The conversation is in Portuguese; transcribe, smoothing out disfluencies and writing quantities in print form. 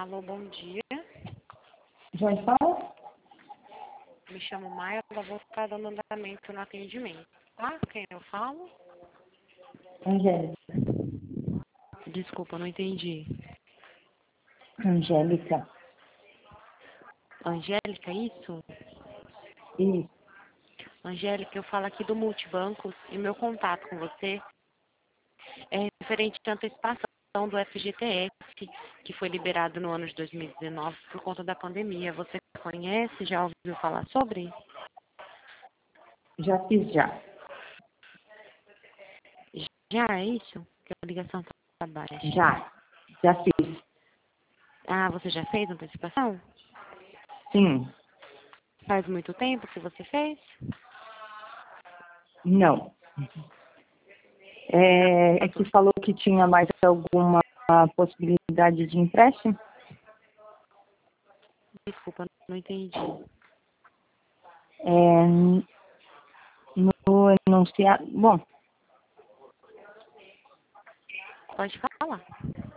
Alô, bom dia. Já fala? Me chamo Maia, eu vou ficar dando andamento no atendimento, tá? Quem eu falo? Angélica. Desculpa, não entendi. Angélica. Angélica, isso? Isso. Angélica, eu falo aqui do Multibancos e meu contato com você é referente à antecipação do FGTS, que foi liberado no ano de 2019 por conta da pandemia. Você conhece? Já ouviu falar sobre? Já fiz já. Já é isso? Que a ligação está baixa. Já fiz. Ah, você já fez antecipação? Sim. Faz muito tempo que você fez? Não. Tá É que tudo. falou que tinha mais alguma possibilidade de empréstimo? Desculpa, não entendi. É, no enunciado. Bom, Pode falar.